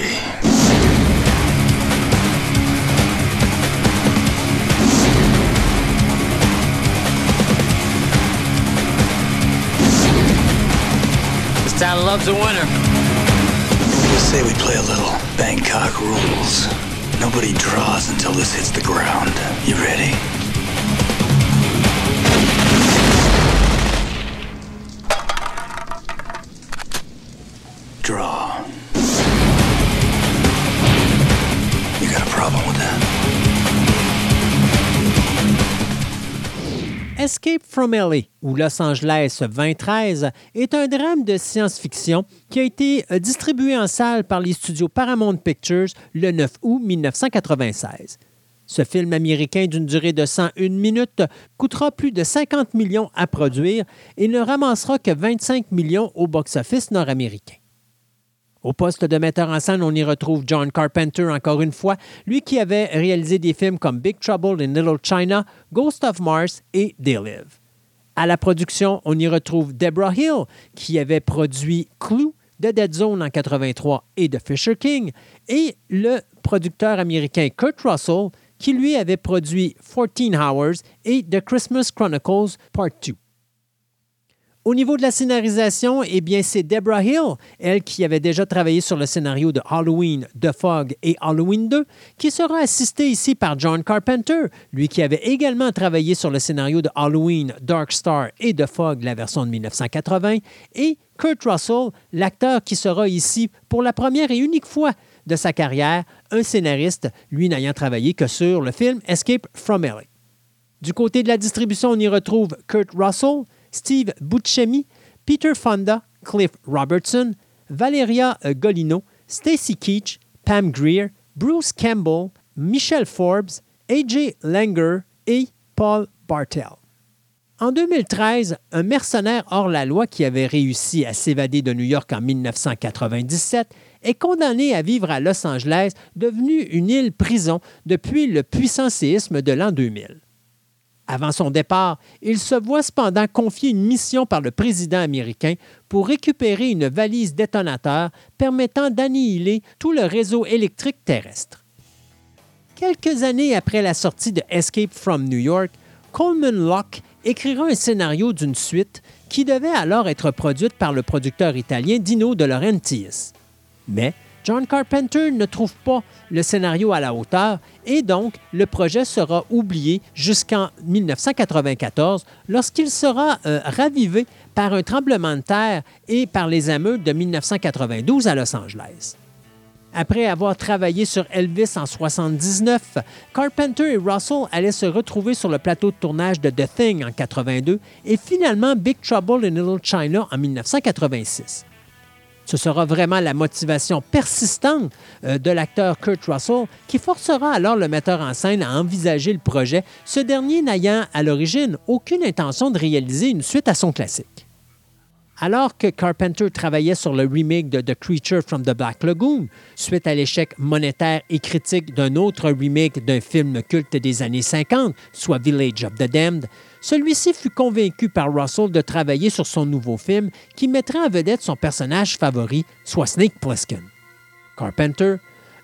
[SPEAKER 19] This town loves a winner.
[SPEAKER 17] We'll say we play a little Bangkok rules. Nobody draws until this hits the ground. You ready? Draw. You got a problem with that?
[SPEAKER 7] Escape from LA ou Los Angeles 2013 est un drame de science-fiction qui a été distribué en salle par les studios Paramount Pictures le 9 août 1996. Ce film américain d'une durée de 101 minutes coûtera plus de 50 millions à produire et ne ramassera que 25 millions au box-office nord-américain. Au poste de metteur en scène, on y retrouve John Carpenter encore une fois, lui qui avait réalisé des films comme Big Trouble in Little China, Ghost of Mars et They Live. À la production, on y retrouve Deborah Hill, qui avait produit Clue, The Dead Zone en 1983 et The Fisher King, et le producteur américain Kurt Russell, qui lui avait produit 14 Hours et The Christmas Chronicles Part 2. Au niveau de la scénarisation, eh bien, c'est Deborah Hill, elle qui avait déjà travaillé sur le scénario de Halloween, The Fog et Halloween 2, qui sera assistée ici par John Carpenter, lui qui avait également travaillé sur le scénario de Halloween, Dark Star et The Fog, la version de 1980, et Kurt Russell, l'acteur qui sera ici pour la première et unique fois de sa carrière, un scénariste, lui n'ayant travaillé que sur le film Escape from LA. Du côté de la distribution, on y retrouve Kurt Russell, Steve Buscemi, Peter Fonda, Cliff Robertson, Valeria Golino, Stacy Keach, Pam Grier, Bruce Campbell, Michelle Forbes, A.J. Langer et Paul Bartel. En 2013, un mercenaire hors la loi qui avait réussi à s'évader de New York en 1997 est condamné à vivre à Los Angeles, devenue une île-prison depuis le puissant séisme de l'an 2000. Avant son départ, il se voit cependant confier une mission par le président américain pour récupérer une valise détonateur permettant d'annihiler tout le réseau électrique terrestre. Quelques années après la sortie de Escape from New York, Coleman Locke écrira un scénario d'une suite qui devait alors être produite par le producteur italien Dino De Laurentiis. Mais John Carpenter ne trouve pas le scénario à la hauteur et donc le projet sera oublié jusqu'en 1994 lorsqu'il sera ravivé par un tremblement de terre et par les émeutes de 1992 à Los Angeles. Après avoir travaillé sur Elvis en 1979, Carpenter et Russell allaient se retrouver sur le plateau de tournage de The Thing en 1982 et finalement Big Trouble in Little China en 1986. Ce sera vraiment la motivation persistante de l'acteur Kurt Russell qui forcera alors le metteur en scène à envisager le projet, ce dernier n'ayant à l'origine aucune intention de réaliser une suite à son classique. Alors que Carpenter travaillait sur le remake de The Creature from the Black Lagoon, suite à l'échec monétaire et critique d'un autre remake d'un film culte des années 50, soit Village of the Damned, celui-ci fut convaincu par Russell de travailler sur son nouveau film qui mettrait en vedette son personnage favori, soit Snake Plissken. Carpenter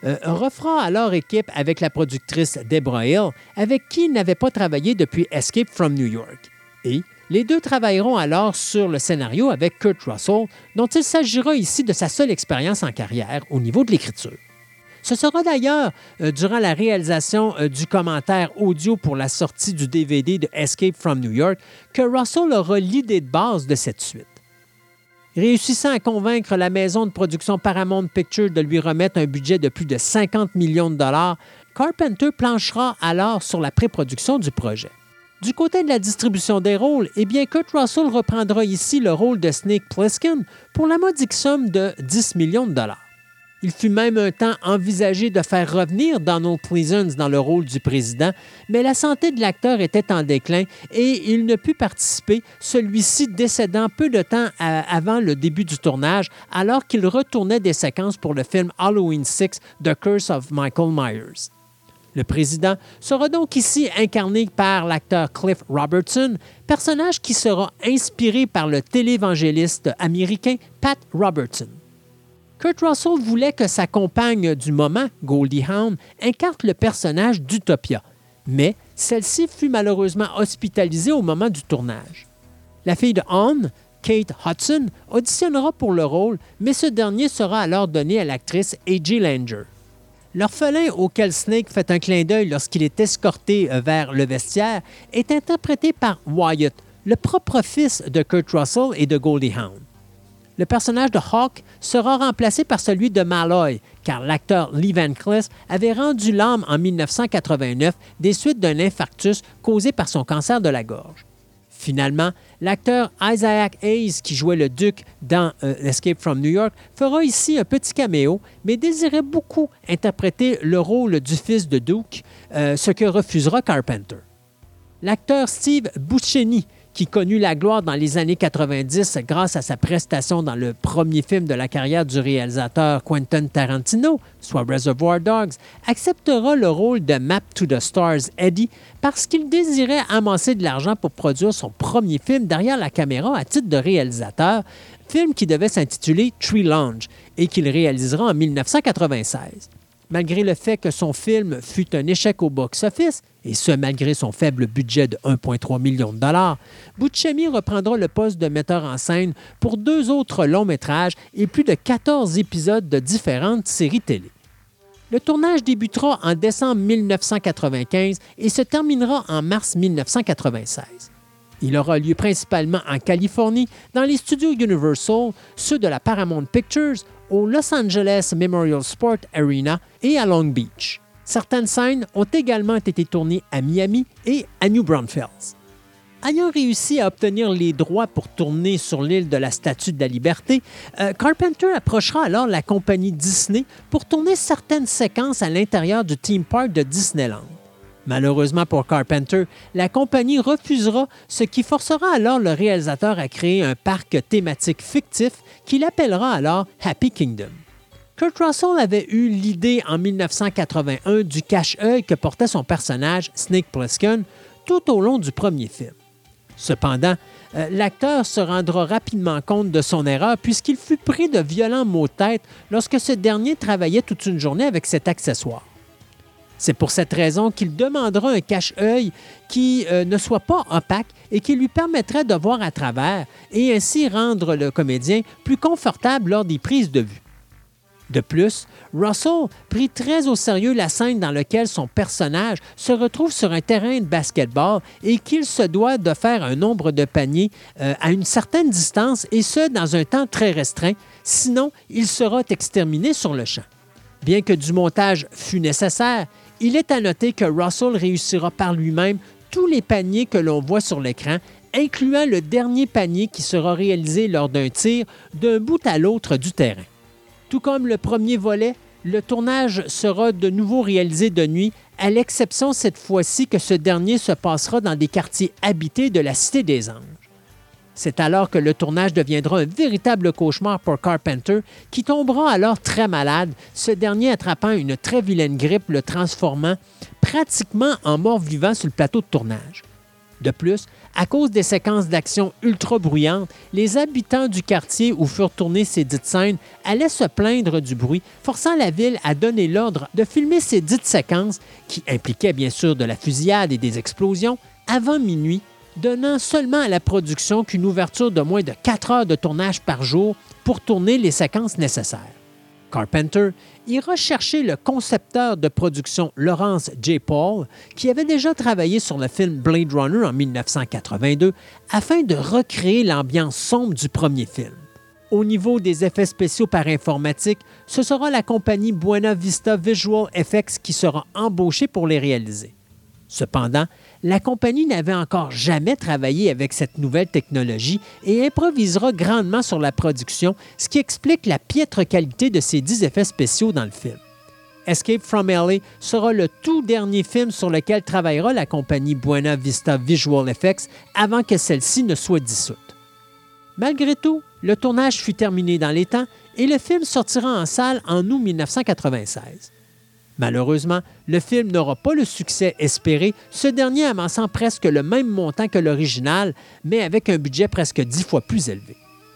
[SPEAKER 7] refera alors équipe avec la productrice Deborah Hill, avec qui il n'avait pas travaillé depuis Escape from New York. Et les deux travailleront alors sur le scénario avec Kurt Russell, dont il s'agira ici de sa seule expérience en carrière au niveau de l'écriture. Ce sera d'ailleurs durant la réalisation du commentaire audio pour la sortie du DVD de Escape from New York que Russell aura l'idée de base de cette suite. Réussissant à convaincre la maison de production Paramount Pictures de lui remettre un budget de plus de 50 millions de dollars, Carpenter planchera alors sur la pré-production du projet. Du côté de la distribution des rôles, eh bien Kurt Russell reprendra ici le rôle de Snake Plissken pour la modique somme de 10 millions de dollars. Il fut même un temps envisagé de faire revenir Donald Pleasence dans le rôle du président, mais la santé de l'acteur était en déclin et il ne put participer, celui-ci décédant peu de temps avant le début du tournage, alors qu'il retournait des séquences pour le film Halloween 6, The Curse of Michael Myers. Le président sera donc ici incarné par l'acteur Cliff Robertson, personnage qui sera inspiré par le télévangéliste américain Pat Robertson. Kurt Russell voulait que sa compagne du moment, Goldie Hawn, incarne le personnage d'Utopia, mais celle-ci fut malheureusement hospitalisée au moment du tournage. La fille de Hawn, Kate Hudson, auditionnera pour le rôle, mais ce dernier sera alors donné à l'actrice A.J. Langer. L'orphelin auquel Snake fait un clin d'œil lorsqu'il est escorté vers le vestiaire est interprété par Wyatt, le propre fils de Kurt Russell et de Goldie Hawn. Le personnage de Hawk sera remplacé par celui de Malloy, car l'acteur Lee Van Cleef avait rendu l'âme en 1989 des suites d'un infarctus causé par son cancer de la gorge. Finalement, l'acteur Isaac Hayes, qui jouait le duc dans Escape from New York, fera ici un petit caméo, mais désirait beaucoup interpréter le rôle du fils de Duke, ce que refusera Carpenter. L'acteur Steve Buscemi, qui connut la gloire dans les années 90 grâce à sa prestation dans le premier film de la carrière du réalisateur Quentin Tarantino, soit Reservoir Dogs, acceptera le rôle de Map to the Stars Eddie parce qu'il désirait amasser de l'argent pour produire son premier film derrière la caméra à titre de réalisateur, film qui devait s'intituler Tree Lounge et qu'il réalisera en 1996. Malgré le fait que son film fut un échec au box-office, et ce malgré son faible budget de 1,3 million de dollars, Buscemi reprendra le poste de metteur en scène pour 2 autres longs métrages et plus de 14 épisodes de différentes séries télé. Le tournage débutera en décembre 1995 et se terminera en mars 1996. Il aura lieu principalement en Californie, dans les studios Universal, ceux de la Paramount Pictures, au Los Angeles Memorial Sport Arena et à Long Beach. Certaines scènes ont également été tournées à Miami et à New Braunfels. Ayant réussi à obtenir les droits pour tourner sur l'île de la Statue de la Liberté, Carpenter approchera alors la compagnie Disney pour tourner certaines séquences à l'intérieur du theme park de Disneyland. Malheureusement pour Carpenter, la compagnie refusera, ce qui forcera alors le réalisateur à créer un parc thématique fictif qu'il appellera alors Happy Kingdom. Kurt Russell avait eu l'idée en 1981 du cache-œil que portait son personnage Snake Plissken tout au long du premier film. Cependant, l'acteur se rendra rapidement compte de son erreur puisqu'il fut pris de violents maux de tête lorsque ce dernier travaillait toute une journée avec cet accessoire. C'est pour cette raison qu'il demandera un cache-œil qui ne soit pas opaque et qui lui permettrait de voir à travers et ainsi rendre le comédien plus confortable lors des prises de vue. De plus, Russell prit très au sérieux la scène dans laquelle son personnage se retrouve sur un terrain de basketball et qu'il se doit de faire un nombre de paniers à une certaine distance et ce, dans un temps très restreint, sinon il sera exterminé sur le champ. Bien que du montage fût nécessaire, il est à noter que Russell réussira par lui-même tous les paniers que l'on voit sur l'écran, incluant le dernier panier qui sera réalisé lors d'un tir d'un bout à l'autre du terrain. Tout comme le premier volet, le tournage sera de nouveau réalisé de nuit, à l'exception cette fois-ci que ce dernier se passera dans des quartiers habités de la Cité des Anges. C'est alors que le tournage deviendra un véritable cauchemar pour Carpenter, qui tombera alors très malade, ce dernier attrapant une très vilaine grippe, le transformant pratiquement en mort-vivant sur le plateau de tournage. De plus, à cause des séquences d'action ultra bruyantes, les habitants du quartier où furent tournées ces dites scènes allaient se plaindre du bruit, forçant la ville à donner l'ordre de filmer ces dites séquences, qui impliquaient bien sûr de la fusillade et des explosions, avant minuit, donnant seulement à la production qu'une ouverture de moins de 4 heures de tournage par jour pour tourner les séquences nécessaires. Carpenter ira chercher le concepteur de production Lawrence J. Paul, qui avait déjà travaillé sur le film Blade Runner en 1982, afin de recréer l'ambiance sombre du premier film. Au niveau des effets spéciaux par informatique, ce sera la compagnie Buena Vista Visual Effects qui sera embauchée pour les réaliser. Cependant, la compagnie n'avait encore jamais travaillé avec cette nouvelle technologie et improvisera grandement sur la production, ce qui explique la piètre qualité de ces 10 effets spéciaux dans le film. Escape from LA sera le tout dernier film sur lequel travaillera la compagnie Buena Vista Visual Effects avant que celle-ci ne soit dissoute. Malgré tout, le tournage fut terminé dans les temps et le film sortira en salle en août 1996. Malheureusement, le film n'aura pas le succès espéré, ce dernier amassant presque le même montant que l'original, mais avec un budget presque 10 fois plus élevé.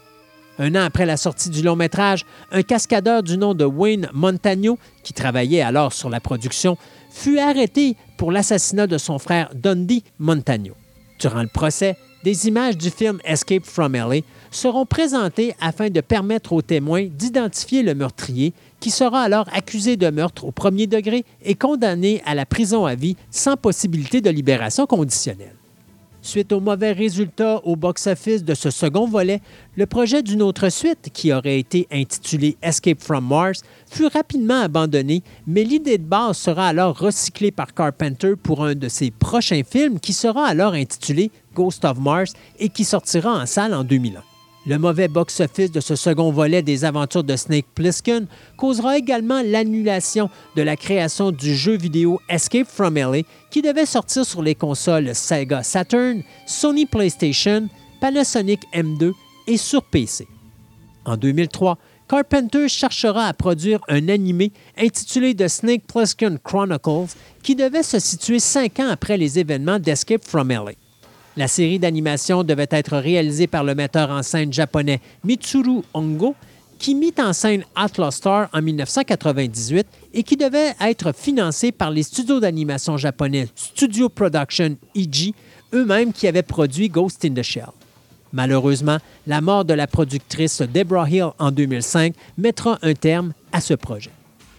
[SPEAKER 7] Un an après la sortie du long-métrage, un cascadeur du nom de Wayne Montagno, qui travaillait alors sur la production, fut arrêté pour l'assassinat de son frère Dundee Montagno. Durant le procès, des images du film Escape from LA seront présentées afin de permettre aux témoins d'identifier le meurtrier, qui sera alors accusé de meurtre au premier degré et condamné à la prison à vie sans possibilité de libération conditionnelle. Suite aux mauvais résultats au box-office de ce second volet, le projet d'une autre suite, qui aurait été intitulée Escape from Mars, fut rapidement abandonné, mais l'idée de base sera alors recyclée par Carpenter pour un de ses prochains films qui sera alors intitulé Ghost of Mars et qui sortira en salle en 2001. Le mauvais box-office de ce second volet des aventures de Snake Plissken causera également l'annulation de la création du jeu vidéo Escape from LA qui devait sortir sur les consoles Sega Saturn, Sony PlayStation, Panasonic M2 et sur PC. En 2003, Carpenter cherchera à produire un animé intitulé The Snake Plissken Chronicles qui devait se situer 5 ans après les événements d'Escape from LA. La série d'animation devait être réalisée par le metteur en scène japonais Mitsuru Hongo, qui mit en scène Outlaw Star en 1998 et qui devait être financé par les studios d'animation japonais Studio Production EG, eux-mêmes qui avaient produit Ghost in the Shell. Malheureusement, la mort de la productrice Deborah Hill en 2005 mettra un terme à ce projet.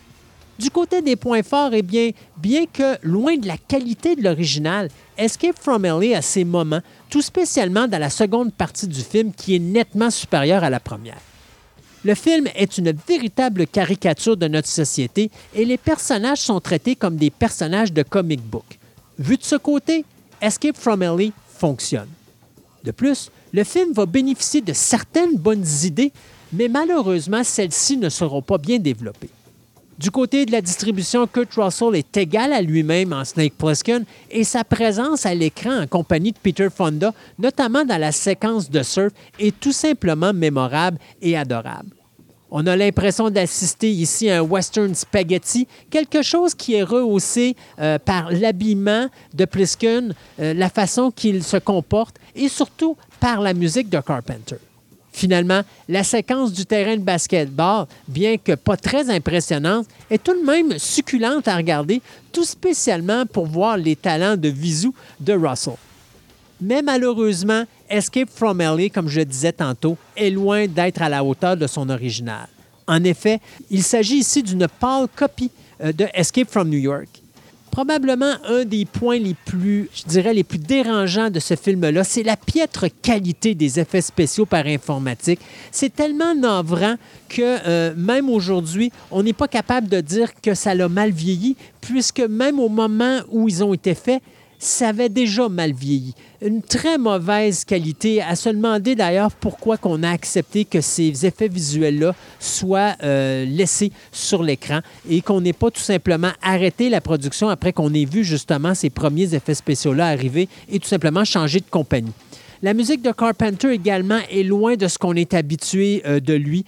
[SPEAKER 7] Du côté des points forts, eh bien que loin de la qualité de l'original, Escape from LA a ses moments, tout spécialement dans la seconde partie du film qui est nettement supérieure à la première. Le film est une véritable caricature de notre société et les personnages sont traités comme des personnages de comic book. Vu de ce côté, Escape from LA fonctionne. De plus, le film va bénéficier de certaines bonnes idées, mais malheureusement, celles-ci ne seront pas bien développées. Du côté de la distribution, Kurt Russell est égal à lui-même en Snake Plissken et sa présence à l'écran en compagnie de Peter Fonda, notamment dans la séquence de surf, est tout simplement mémorable et adorable. On a l'impression d'assister ici à un western spaghetti, quelque chose qui est rehaussé par l'habillement de Plissken, la façon qu'il se comporte et surtout par la musique de Carpenter. Finalement, la séquence du terrain de basketball, bien que pas très impressionnante, est tout de même succulente à regarder, tout spécialement pour voir les talents de visu de Russell. Mais malheureusement, Escape from LA, comme je le disais tantôt, est loin d'être à la hauteur de son original. En effet, il s'agit ici d'une pâle copie de Escape from New York. Probablement un des points les plus dérangeants de ce film-là, c'est la piètre qualité des effets spéciaux par informatique. C'est tellement navrant que même aujourd'hui, on n'est pas capable de dire que ça l'a mal vieilli, puisque même au moment où ils ont été faits, ça avait déjà mal vieilli. Une très mauvaise qualité. À se demander d'ailleurs pourquoi on a accepté que ces effets visuels-là soient laissés sur l'écran et qu'on n'ait pas tout simplement arrêté la production après qu'on ait vu justement ces premiers effets spéciaux-là arriver et tout simplement changer de compagnie. La musique de Carpenter également est loin de ce qu'on est habitué de lui.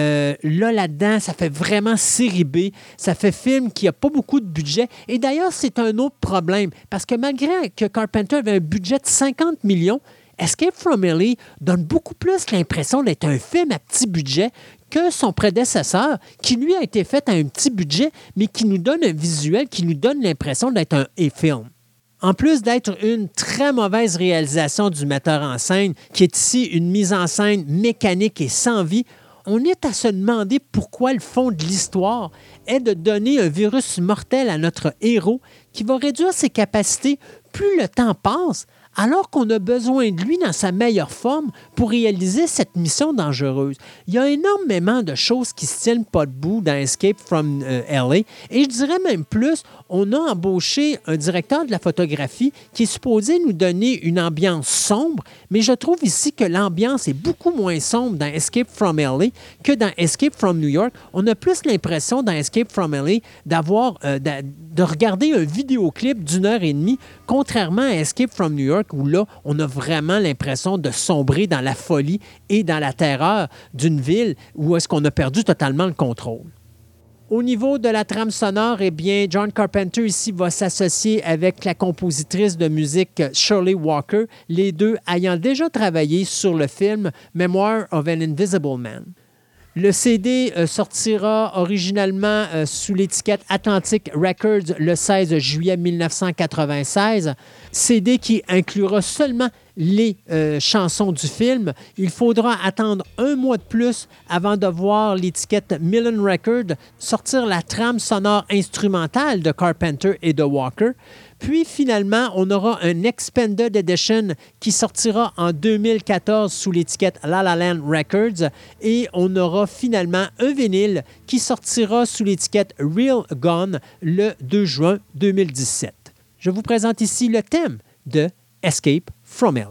[SPEAKER 7] Là-dedans, ça fait vraiment série B. Ça fait film qui n'a pas beaucoup de budget. Et d'ailleurs, c'est un autre problème. Parce que malgré que Carpenter avait un budget de 50 millions, Escape from LA donne beaucoup plus l'impression d'être un film à petit budget que son prédécesseur, qui lui a été fait à un petit budget, mais qui nous donne un visuel, qui nous donne l'impression d'être un A-film. En plus d'être une très mauvaise réalisation du metteur en scène, qui est ici une mise en scène mécanique et sans vie, on est à se demander pourquoi le fond de l'histoire est de donner un virus mortel à notre héros qui va réduire ses capacités plus le temps passe, alors qu'on a besoin de lui dans sa meilleure forme pour réaliser cette mission dangereuse. Il y a énormément de choses qui ne se tiennent pas debout dans Escape from LA. Et je dirais même plus, on a embauché un directeur de la photographie qui est supposé nous donner une ambiance sombre, mais je trouve ici que l'ambiance est beaucoup moins sombre dans Escape from LA que dans Escape from New York. On a plus l'impression dans Escape from LA de regarder un vidéoclip d'1h30, contrairement à Escape from New York, où là, on a vraiment l'impression de sombrer dans la folie et dans la terreur d'une ville où est-ce qu'on a perdu totalement le contrôle. Au niveau de la trame sonore, eh bien, John Carpenter ici va s'associer avec la compositrice de musique Shirley Walker, les deux ayant déjà travaillé sur le film Memoir of an Invisible Man. Le CD sortira originalement sous l'étiquette Atlantic Records le 16 juillet 1996. CD qui inclura seulement les chansons du film. Il faudra attendre un mois de plus avant de voir l'étiquette Millen Records sortir la trame sonore instrumentale de Carpenter et de Walker. Puis, finalement, on aura un Expanded Edition qui sortira en 2014 sous l'étiquette La La Land Records et on aura finalement un vinyle qui sortira sous l'étiquette Real Gone le 2 juin 2017. Je vous présente ici le thème de Escape from LA.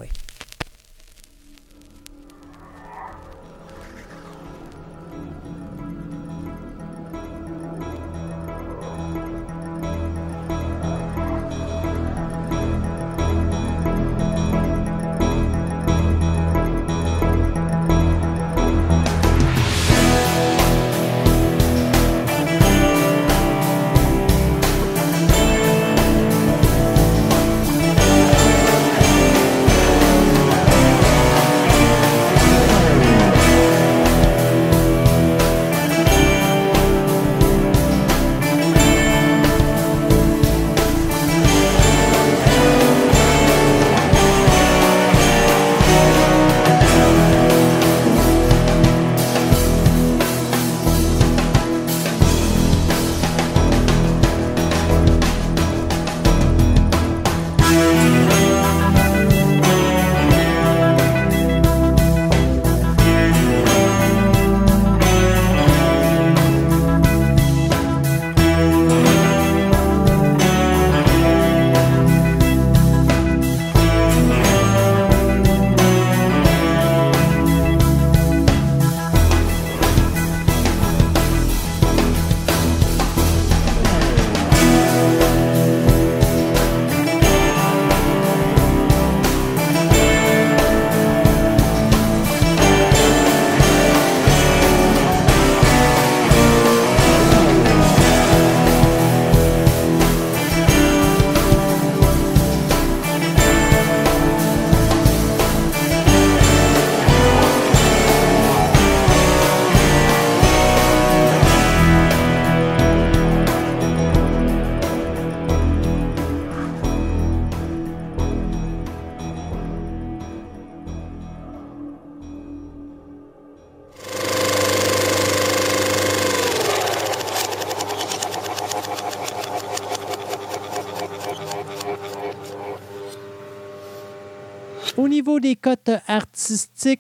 [SPEAKER 7] Au niveau des cotes artistiques,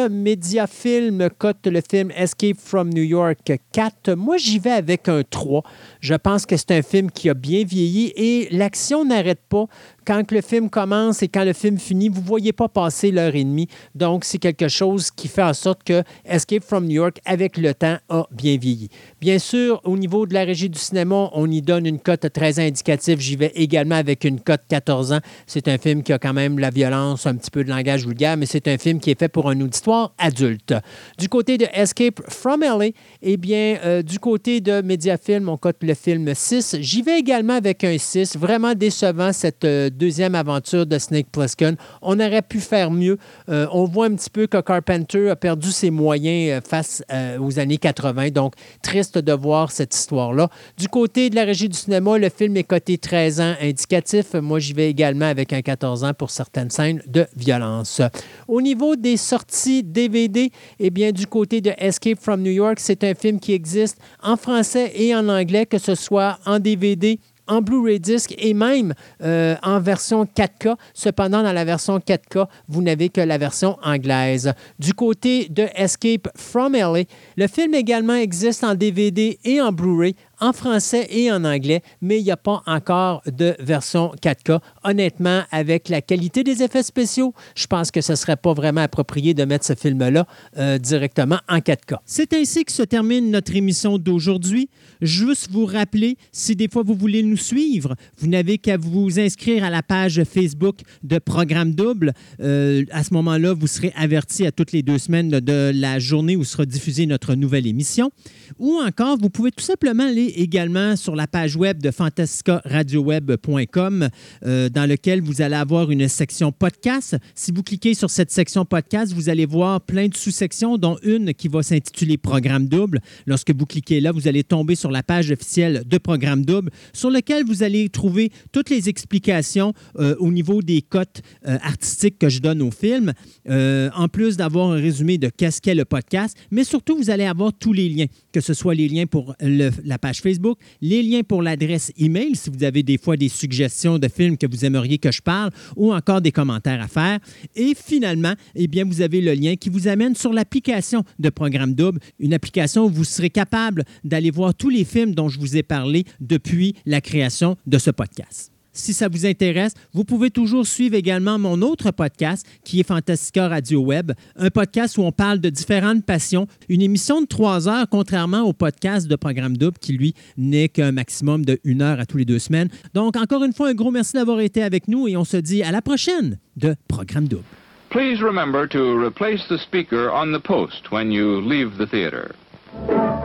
[SPEAKER 7] Mediafilm cote le film Escape from New York 4. Moi, j'y vais avec un 3. Je pense que c'est un film qui a bien vieilli et l'action n'arrête pas. Quand le film commence et quand le film finit, vous ne voyez pas passer l'heure et demie. Donc, c'est quelque chose qui fait en sorte que Escape from New York, avec le temps, a bien vieilli. Bien sûr, au niveau de la régie du cinéma, on y donne une cote très indicative. J'y vais également avec une cote 14 ans. C'est un film qui a quand même la violence, un petit peu de langage vulgaire, mais c'est un film qui est fait pour un auditoire adulte. Du côté de Escape from LA, eh bien, du côté de Mediafilm, on cote le film 6. J'y vais également avec un 6. Vraiment décevant, cette deuxième aventure de Snake Plissken. On aurait pu faire mieux. On voit un petit peu que Carpenter a perdu ses moyens face aux années 80. Donc, triste de voir cette histoire-là. Du côté de la régie du cinéma, le film est coté 13 ans indicatif. Moi, j'y vais également avec un 14 ans pour certaines scènes de violence. Au niveau des sorties DVD, eh bien, du côté de Escape from New York, c'est un film qui existe en français et en anglais, que ce soit en DVD, en Blu-ray disc et même en version 4K. Cependant, dans la version 4K, vous n'avez que la version anglaise. Du côté de Escape from LA, le film également existe en DVD et en Blu-ray, en français et en anglais, mais il n'y a pas encore de version 4K. Honnêtement, avec la qualité des effets spéciaux, je pense que ce ne serait pas vraiment approprié de mettre ce film-là directement en 4K. C'est ainsi que se termine notre émission d'aujourd'hui. Juste vous rappeler, si des fois vous voulez nous suivre, vous n'avez qu'à vous inscrire à la page Facebook de Programme Double. À ce moment-là, vous serez averti à toutes les 2 semaines de la journée où sera diffusée notre nouvelle émission. Ou encore, vous pouvez tout simplement aller également sur la page web de fantascaradioweb.com dans lequel vous allez avoir une section podcast. Si vous cliquez sur cette section podcast, vous allez voir plein de sous-sections, dont une qui va s'intituler Programme Double. Lorsque vous cliquez là, vous allez tomber sur la page officielle de Programme Double, sur lequel vous allez trouver toutes les explications au niveau des cotes artistiques que je donne au film, en plus d'avoir un résumé de qu'est-ce qu'est le podcast, mais surtout, vous allez avoir tous les liens, que ce soit les liens pour la page Facebook, les liens pour l'adresse email, si vous avez des fois des suggestions de films que vous aimeriez que je parle, ou encore des commentaires à faire. Et finalement, eh bien, vous avez le lien qui vous amène sur l'application de Programme Double, une application où vous serez capable d'aller voir tous les films dont je vous ai parlé depuis la création de ce podcast. Si ça vous intéresse, vous pouvez toujours suivre également mon autre podcast qui est Fantastica Radio Web, un podcast où on parle de différentes passions, une émission de 3 heures, contrairement au podcast de Programme Double qui, lui, n'est qu'un maximum de 1 heure à tous les 2 semaines. Donc, encore une fois, un gros merci d'avoir été avec nous et on se dit à la prochaine de Programme Double.
[SPEAKER 12] Please remember to replace the speaker on the post when you leave the theater.